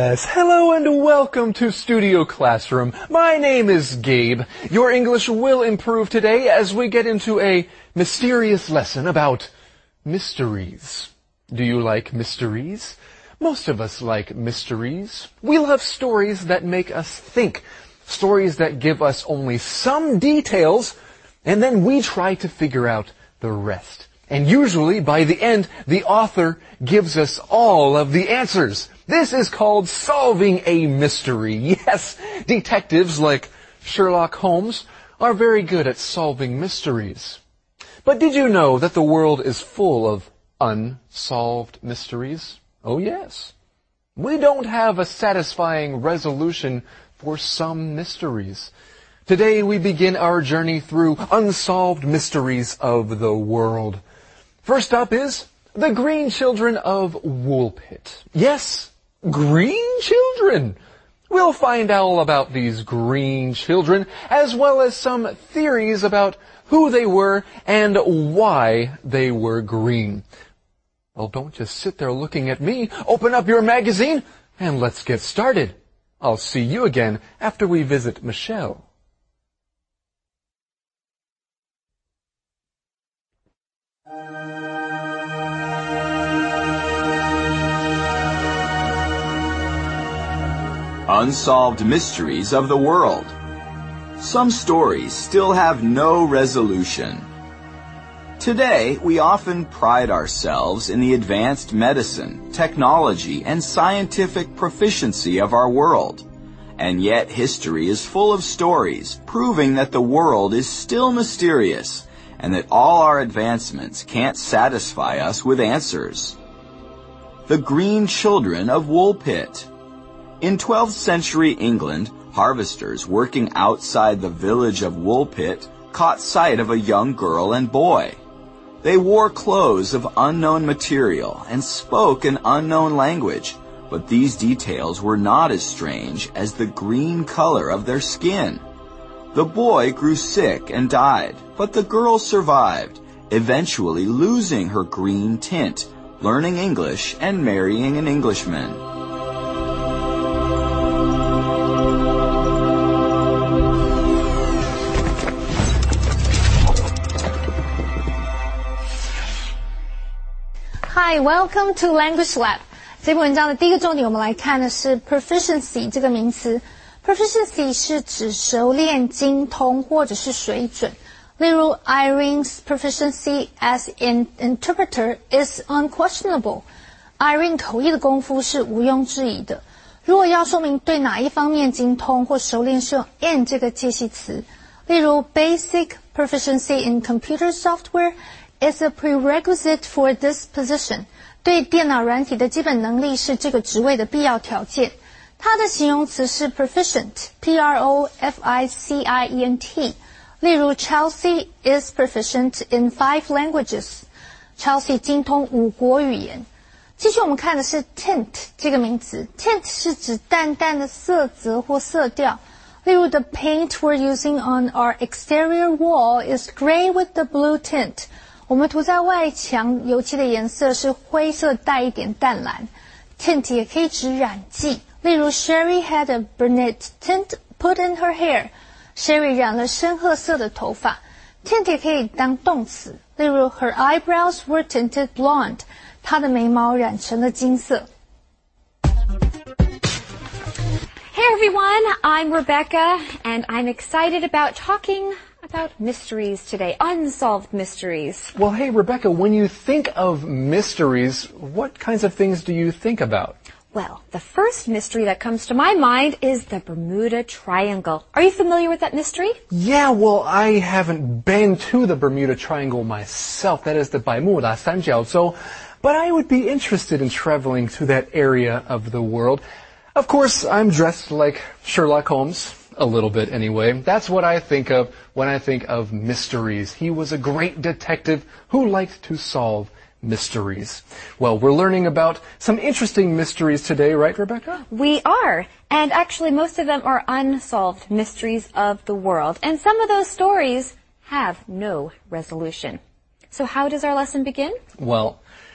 Yes, hello and welcome to Studio Classroom. My name is Gabe. Your English will improve today as we get into a mysterious lesson about mysteries. Do you like mysteries? Most of us like mysteries. We love stories that make us think, stories that give us only some details, and then we try to figure out the rest. And usually, by the end, the author gives us all of the answers. This is called solving a mystery. Yes, detectives like Sherlock Holmes are very good at solving mysteries. But did you know that the world is full of unsolved mysteries? Oh yes. We don't have a satisfying resolution for some mysteries. Today we begin our journey through unsolved mysteries of the world. First up is the Green Children of Woolpit. Yes, green children. We'll find out all about these green children, as well as some theories about who they were and why they were green. Well, don't just sit there looking at me. Open up your magazine and let's get started. I'll see you again after we visit Michelle. Unsolved mysteries of the world. Some stories still have no resolution. Today, we often pride ourselves in the advanced medicine, technology, and scientific proficiency of our world. And yet, history is full of stories proving that the world is still mysterious and that all our advancements can't satisfy us with answers. The Green Children of Woolpit. In 12th century England, harvesters working outside the village of Woolpit caught sight of a young girl and boy. They wore clothes of unknown material and spoke an unknown language, but these details were not as strange as the green color of their skin. The boy grew sick and died, but the girl survived, eventually losing her green tint, learning English and marrying an Englishman. Hi, welcome to Language Lab. 这篇文章的第一个重点，我们来看的是 proficiency 这个名词。proficiency 是指熟练、精通或者是水准。例如 Irene's proficiency as an interpreter is unquestionable. Irene 口译的功夫是毋庸置疑的。如果要说明对哪一方面精通或熟练，是用 in 这个介系词。例如 basic proficiency in computer software is a prerequisite for this position. 对电脑软体的基本能力是这个职位的必要条件。它的形容词是 proficient, P-R-O-F-I-C-I-E-N-T. 例如 Chelsea is proficient in 5 languages. Chelsea 精通5国语言。继续我们看的是 tint 这个名词。tint 是指淡淡的色泽或色调。例如 the paint we're using on our exterior wall is gray with the blue tint. 我们涂在外墙油漆的颜色是灰色带一点淡蓝。tint 也可以指染剂，例如 Sherry had a brunette tint put in her hair. Sherry 染了深褐色的头发。tint 也可以当动词，例如 her eyebrows were tinted blonde. 她的眉毛染成了金色。 Hey everyone, I'm Rebecca, and I'm excited about talking about mysteries today, unsolved mysteries. Well, hey, Rebecca, when you think of mysteries, what kinds of things do you think about? Well, the first mystery that comes to my mind is the Bermuda Triangle. Are you familiar with that mystery? Yeah, well, I haven't been to the Bermuda Triangle myself. That is the 百慕大三角洲. But I would be interested in traveling to that area of the world. Of course, I'm dressed like Sherlock Holmes. A little bit anyway. That's what I think of when I think of mysteries. He was a great detective who liked to solve mysteries. Well, we're learning about some interesting mysteries today, right, Rebecca? We are. And actually, most of them are unsolved mysteries of the world. And some of those stories have no resolution. So how does our lesson begin? Well,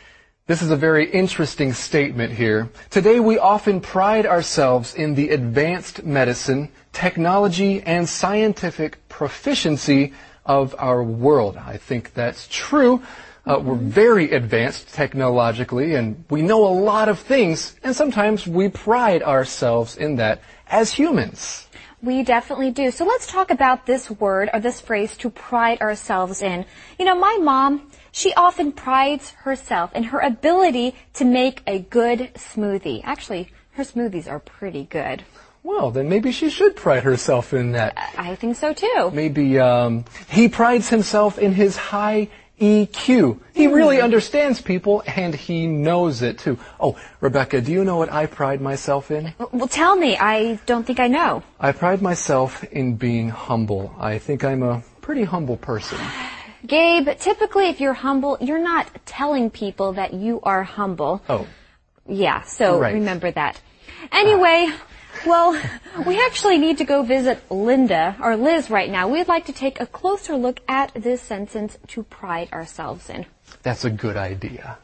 This is a very interesting statement here. Today we often pride ourselves in the advanced medicine, technology, and scientific proficiency of our world. I think that's true. We're very advanced technologically, and we know a lot of things, and sometimes we pride ourselves in that as humans. We definitely do. So let's talk about this word or this phrase, to pride ourselves in. You know, my mom, she often prides herself in her ability to make a good smoothie. Actually, her smoothies are pretty good. Well, then maybe she should pride herself in that. I think so too. Maybe he prides himself in his high EQ. He really understands people, and he knows it too. Oh, Rebecca, do you know what I pride myself in? Well, tell me. I don't think I know. I pride myself in being humble. I think I'm a pretty humble person. Gabe, typically if you're humble, you're not telling people that you are humble. Oh. Yeah, so Right. remember that. Anyway, well, we actually need to go visit Linda, or Liz right now. We'd like to take a closer look at this sentence, to pride ourselves in. That's a good idea.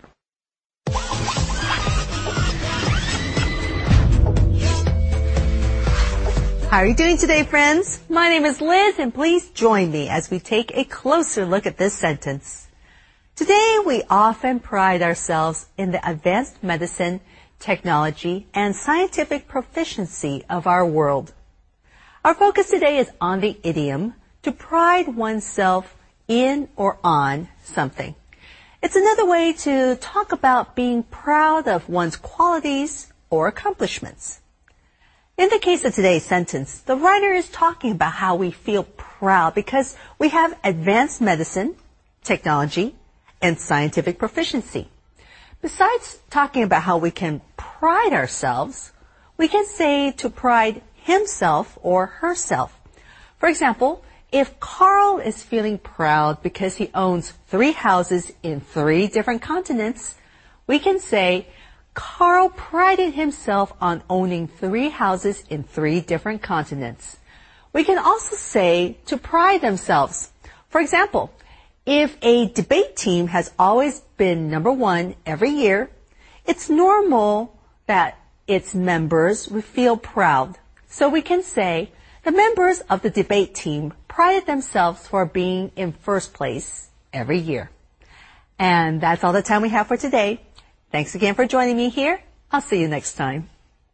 How are you doing today, friends? My name is Liz, and please join me as we take a closer look at this sentence. Today, we often pride ourselves in the advanced medicine, technology, and scientific proficiency of our world. Our focus today is on the idiom to pride oneself in or on something. It's another way to talk about being proud of one's qualities or accomplishments. In the case of today's sentence, the writer is talking about how we feel proud because we have advanced medicine, technology, and scientific proficiency. Besides talking about how we can pride ourselves, we can say to pride himself or herself. For example, if Carl is feeling proud because he owns 3 houses in 3 different continents, we can say, Carl prided himself on owning 3 houses in 3 different continents. We can also say to pride themselves. For example, if a debate team has always been number 1 every year, it's normal that its members would feel proud. So we can say, the members of the debate team prided themselves for being in first place every year. And that's all the time we have for today. Thanks again for joining me here. I'll see you next time.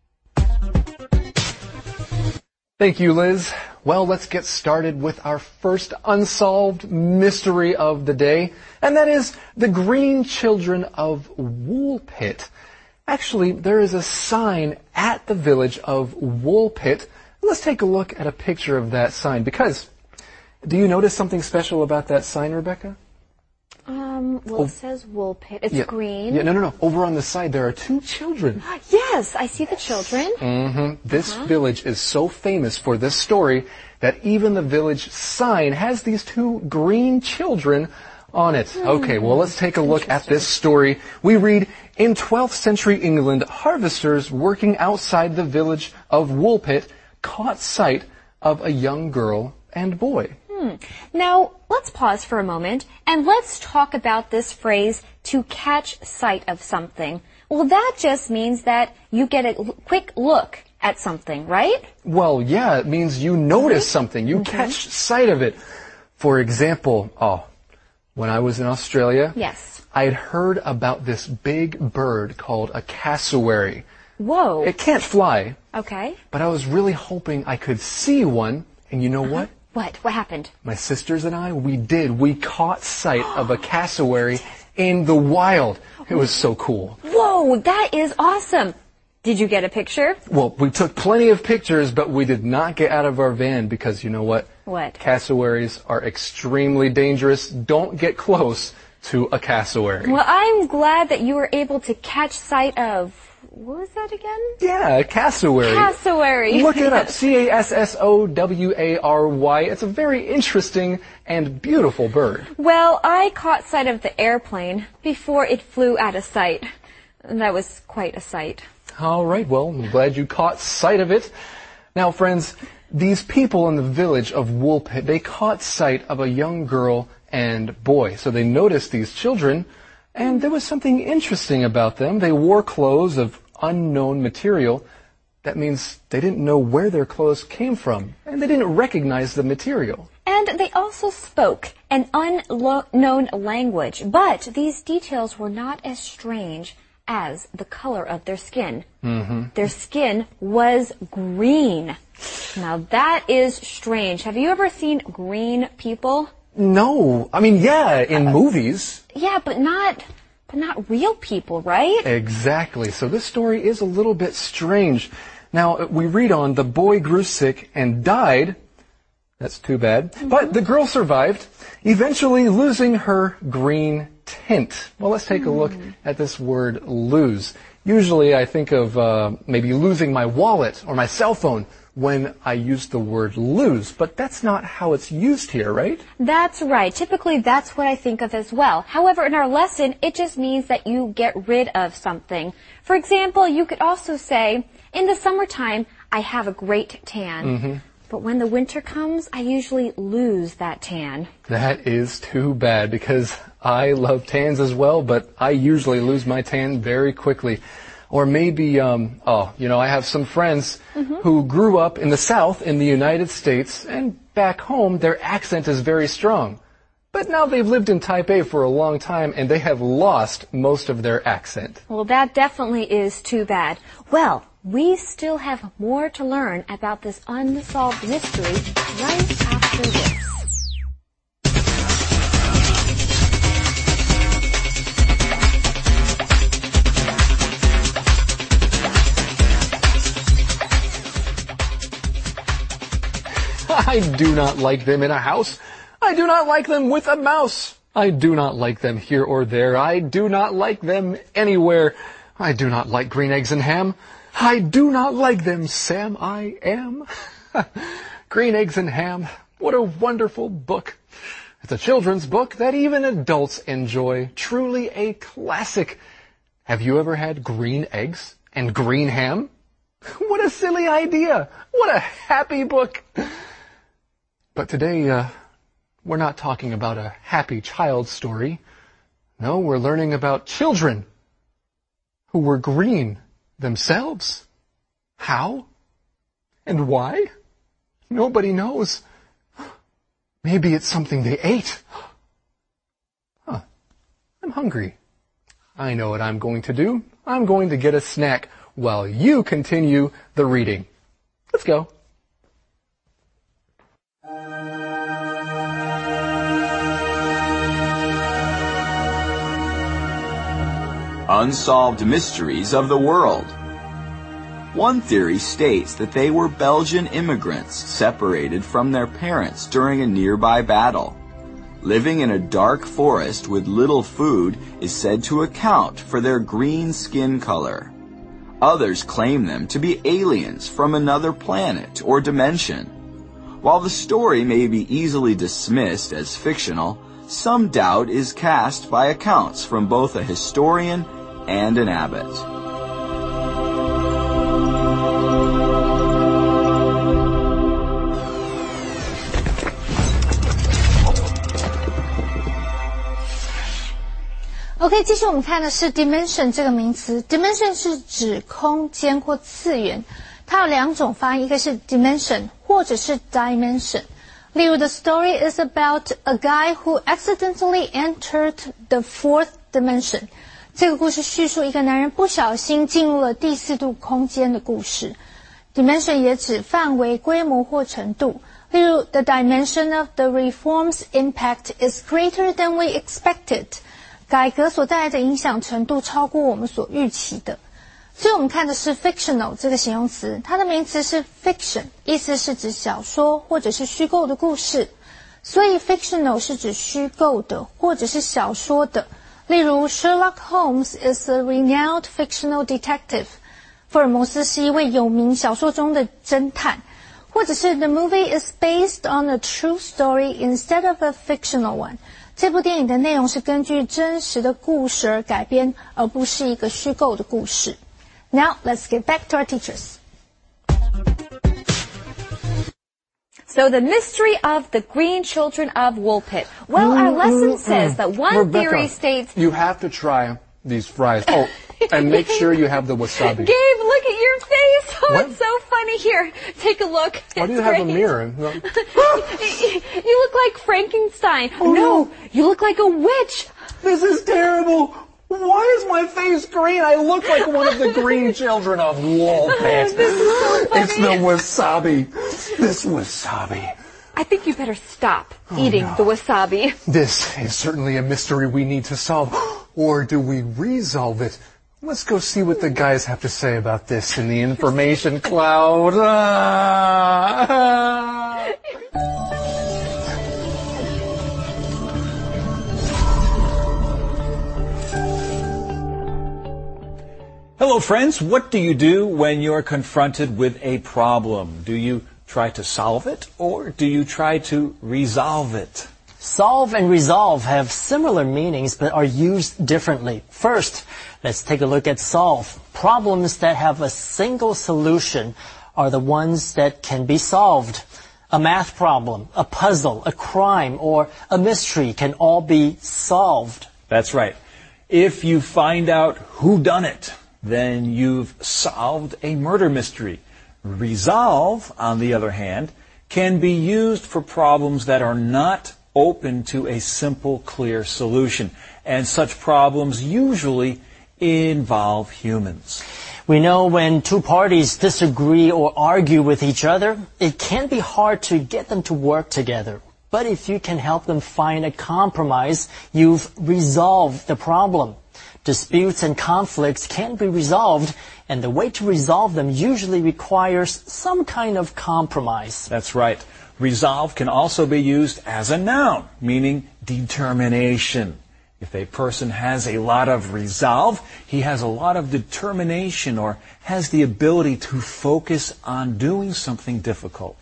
Thank you, Liz. Well, let's get started with our first unsolved mystery of the day, and that is the Green Children of Woolpit. Actually, there is a sign at the village of Woolpit. Let's take a look at a picture of that sign, because do you notice something special about that sign, Rebecca? Well, it says Woolpit. It's green. Yeah, no. Over on the side, there are 2 children. Yes, I see the children. This village is so famous for this story that even the village sign has these 2 green children on it. Okay, well, let's take a look at this story. We read, in 12th century England, harvesters working outside the village of Woolpit caught sight of a young girl and boy. Now, let's pause for a moment and let's talk about this phrase, to catch sight of something. Well, that just means that you get a quick look at something, right? Well, yeah, it means you notice something. You catch sight of it. For example, when I was in Australia, Yes. I had heard about this big bird called a cassowary. Whoa. It can't fly, Okay. but I was really hoping I could see one. And you know what? What? What happened? My sisters and I, we caught sight of a cassowary in the wild. It was so cool. Whoa, that is awesome. Did you get a picture? Well, we took plenty of pictures, but we did not get out of our van because you know what? What? Cassowaries are extremely dangerous. Don't get close to a cassowary. Well, I'm glad that you were able to catch sight of, what was that again? Yeah, a cassowary. Cassowary. Look it up. Cassowary. It's a very interesting and beautiful bird. Well, I caught sight of the airplane before it flew out of sight. That was quite a sight. All right, well, I'm glad you caught sight of it. Now, friends, these people in the village of Woolpit, they caught sight of a young girl and boy. So they noticed these children, And there was something interesting about them. They wore clothes of unknown material. That means they didn't know where their clothes came from, and they didn't recognize the material. And they also spoke an unknown language, but these details were not as strange as the color of their skin. Their skin was green. Now that is strange. Have you ever seen green people? No. I mean, yeah, in movies. Yeah, but not real people, right? Exactly. So this story is a little bit strange. Now, we read on, the boy grew sick and died. That's too bad. But the girl survived, eventually losing her green tint. Well, let's take a look at this word lose. Usually I think of maybe losing my wallet or my cell phone when I use the word lose, but that's not how it's used here, right? That's right. Typically, that's what I think of as well. However, in our lesson, it just means that you get rid of something. For example, you could also say, in the summertime, I have a great tan. But when the winter comes, I usually lose that tan. That is too bad because I love tans as well, but I usually lose my tan very quickly. Or maybe, I have some friends who grew up in the South in the United States, and back home their accent is very strong. But now they've lived in Taipei for a long time, and they have lost most of their accent. Well, that definitely is too bad. Well, we still have more to learn about this unsolved mystery right after this. I do not like them in a house. I do not like them with a mouse. I do not like them here or there. I do not like them anywhere. I do not like green eggs and ham. I do not like them, Sam, I am. Green Eggs and Ham. What a wonderful book. It's a children's book that even adults enjoy. Truly a classic. Have you ever had green eggs and green ham? What a silly idea. What a happy book. But today, we're not talking about a happy child story. No, we're learning about children who were green themselves. How? And why? Nobody knows. Maybe it's something they ate. I'm hungry. I know what I'm going to do. I'm going to get a snack while you continue the reading. Let's go. Unsolved Mysteries of the World. One theory states that they were Belgian immigrants separated from their parents during a nearby battle. Living in a dark forest with little food is said to account for their green skin color. Others claim them to be aliens from another planet or dimension. While the story may be easily dismissed as fictional, some doubt is cast by accounts from both a historian and an abbot. OK， 继续我们看的是 dimension 这个名词。dimension 是指空间或次元，它有两种发音，一个是 dimension 或者是 dimension。例如 the story is about a guy who accidentally entered the fourth dimension。这个故事叙述一个男人不小心进入了第四度空间的故事。dimension 也指范围、规模或程度。例如 the dimension of the reforms impact is greater than we expected。改革所带来的影响程度超过我们所预期的。所以我们看的是 fictional 这个形容词，它的名词是 fiction， 意思是指小说或者是虚构的故事。所以 fictional 是指虚构的或者是小说的。例如 Sherlock Holmes is a renowned fictional detective。福尔摩斯是一位有名小说中的侦探。或者是 the movie is based on a true story instead of a fictional one。这部电影的内容是根据真实的故事而改编，而不是一个虚构的故事。Now, let's get back to our teachers. So the mystery of the green children of Woolpit. Well, our lesson says that one Rebecca, theory states... You have to try these fries. Oh, and make sure you have the wasabi. Gabe, look at your face. Oh, What? it's so funny. Here, take a look. Why do you It's have a great. mirror? You look like Frankenstein. Oh, no. You look like a witch. This is terrible. Why is my face green? I look like one of the green children of Woolpit. This is so funny. It's the wasabi. This wasabi. I think you better stop eating the wasabi. This is certainly a mystery we need to solve. Or do we resolve it? Let's go see what the guys have to say about this in the information cloud. Hello friends, what do you do when you're confronted with a problem? Do you try to solve it or do you try to resolve it? Solve and resolve have similar meanings but are used differently. First, let's take a look at solve. Problems that have a single solution are the ones that can be solved. A math problem, a puzzle, a crime, or a mystery can all be solved. That's right. If you find out who done it, then you've solved a murder mystery. Resolve, on the other hand, can be used for problems that are not open to a simple, clear solution. And such problems usually involve humans. We know when two parties disagree or argue with each other, it can be hard to get them to work together. But if you can help them find a compromise, you've resolved the problem. Disputes and conflicts can be resolved, and the way to resolve them usually requires some kind of compromise. That's right. Resolve can also be used as a noun, meaning determination. If a person has a lot of resolve, he has a lot of determination or has the ability to focus on doing something difficult.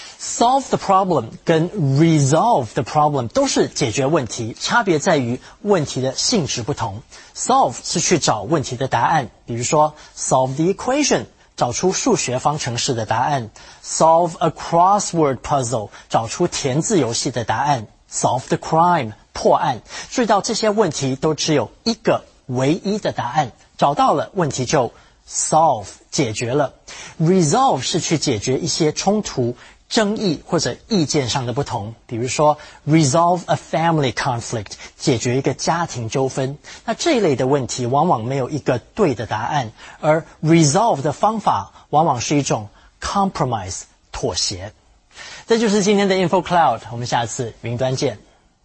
Solve the problem 跟 resolve the problem 都是解决问题，差别在于问题的性质不同。Solve 是去找问题的答案，比如说 solve the equation 找出数学方程式的答案 ，solve a crossword puzzle 找出填字游戏的答案 ，solve the crime 破案。注意到这些问题都只有一个唯一的答案，找到了问题就 solve 解决了。Resolve 是去解决一些冲突、争议或者意见上的不同，比如说 resolve a family conflict 解决一个家庭纠纷。那这一类的问题往往没有一个对的答案，而 resolve 的方法往往是一种 compromise 妥协。这就是今天的 Info Cloud， 我们下次云端见。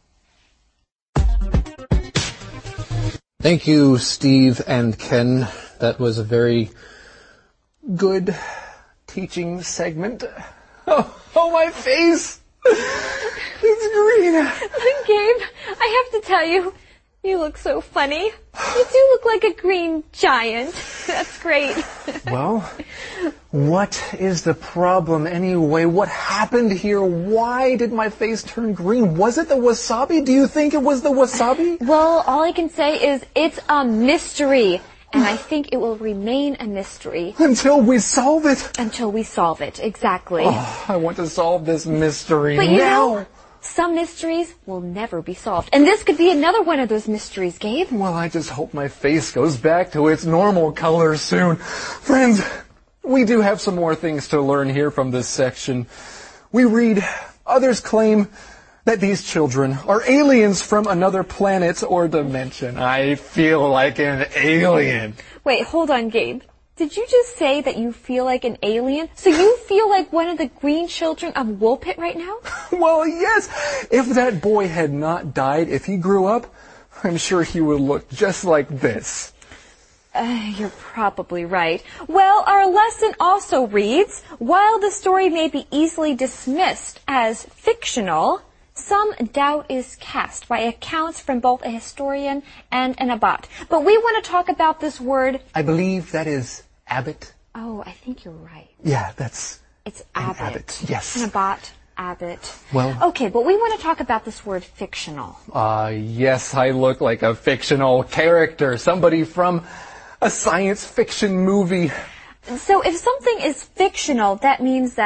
Thank you, Steve and Ken. That was a very good teaching segment. Oh, my face! It's green. Gabe, I have to tell you, you look so funny. You do look like a green giant. That's great. Well, what is the problem anyway? What happened here? Why did my face turn green? Was it the wasabi? Do you think it was the wasabi? Well, all I can say is it's a mystery. And I think it will remain a mystery. Until we solve it. Until we solve it, exactly. Oh, I want to solve this mystery but now. You know, some mysteries will never be solved. And this could be another one of those mysteries, Gabe. Well, I just hope my face goes back to its normal color soon. Friends, we do have some more things to learn here from this section. We read, others claim that these children are aliens from another planet or dimension. I feel like an alien. Wait, hold on, Gabe. Did you just say that you feel like an alien? So you feel like one of the green children of Woolpit right now? Well, yes. If that boy had not died, if he grew up, I'm sure he would look just like this. You're probably right. Well, our lesson also reads, while the story may be easily dismissed as fictional, some doubt is cast by accounts from both a historian and an abbot. But we want to talk about this word. I believe that is abbot. Oh, I think you're right. Yeah, that's... It's abbot. Abbot, yes. An abbot, abbot. Well... Okay, but we want to talk about this word fictional. Yes, I look like a fictional character. Somebody from a science fiction movie. So if something is fictional, that means that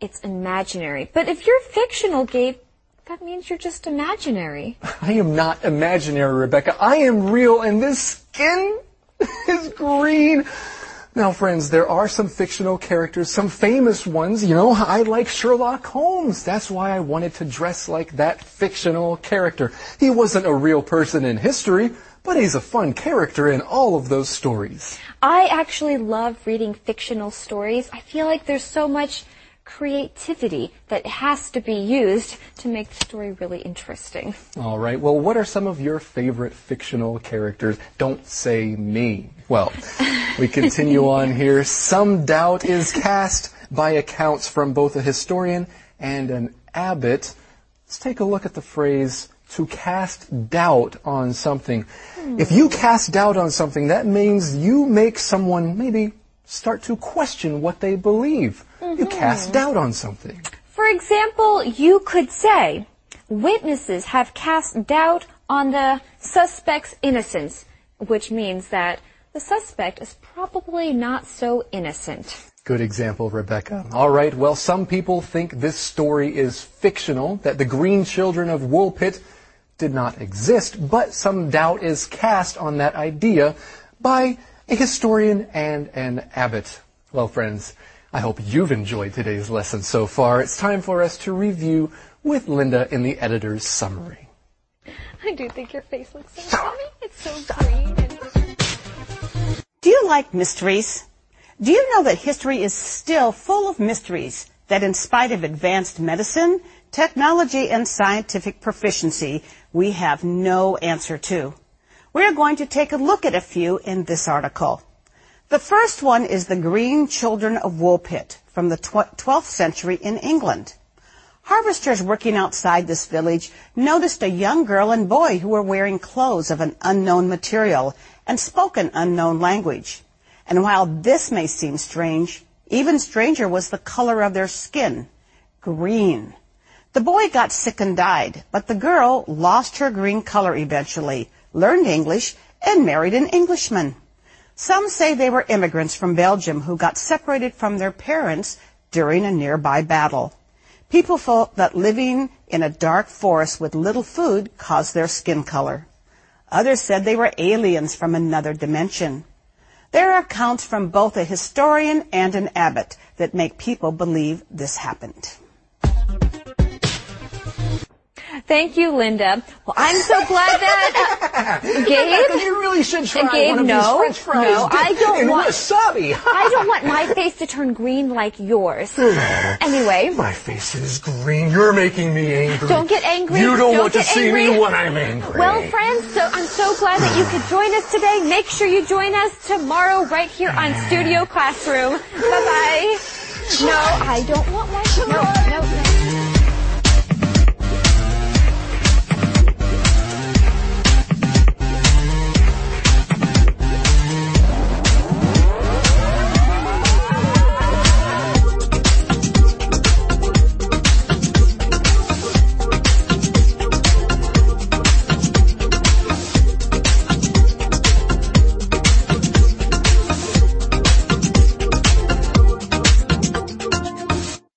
it's imaginary. But if you're fictional, Gabe, that means you're just imaginary. I am not imaginary, Rebecca. I am real, and this skin is green. Now, friends, there are some fictional characters, some famous ones. You know, I like Sherlock Holmes. That's why I wanted to dress like that fictional character. He wasn't a real person in history, but he's a fun character in all of those stories. I actually love reading fictional stories. I feel like there's so much creativity that has to be used to make the story really interesting. All right. Well, what are some of your favorite fictional characters? Don't say me. Well, we continue on here. Some doubt is cast by accounts from both a historian and an abbot. Let's take a look at the phrase to cast doubt on something. If you cast doubt on something, that means you make someone maybe start to question what they believe. You cast doubt on something. For example, you could say, witnesses have cast doubt on the suspect's innocence, which means that the suspect is probably not so innocent. Good example, Rebecca. All right, well, some people think this story is fictional, that the Green Children of Woolpit did not exist, but some doubt is cast on that idea by a historian and an abbot. Well, friends, I hope you've enjoyed today's lesson so far. It's time for us to review with Linda in the editor's summary. I do think your face looks so funny. It's so green. Do you like mysteries? Do you know that history is still full of mysteries that in spite of advanced medicine, technology, and scientific proficiency, we have no answer to? We're going to take a look at a few in this article. The first one is the Green Children of Woolpit from the 12th century in England. Harvesters working outside this village noticed a young girl and boy who were wearing clothes of an unknown material and spoke an unknown language. And while this may seem strange, even stranger was the color of their skin, green. The boy got sick and died, but the girl lost her green color eventually, learned English, and married an Englishman. Some say they were immigrants from Belgium who got separated from their parents during a nearby battle. People thought that living in a dark forest with little food caused their skin color. Others said they were aliens from another dimension. There are accounts from both a historian and an abbot that make people believe this happened. Thank you, Linda. Well, I'm so glad that Gabe. You really should try Gabe, one of these French fries. No, I don't want wasabi. I don't want my face to turn green like yours. Anyway, my face is green. You're making me angry. Don't get angry. You don't want to get see angry. me when I'm angry. Well, friends, so I'm so glad that you could join us today. Make sure you join us tomorrow right here on Studio Classroom. Bye-bye. No, I don't want my... No.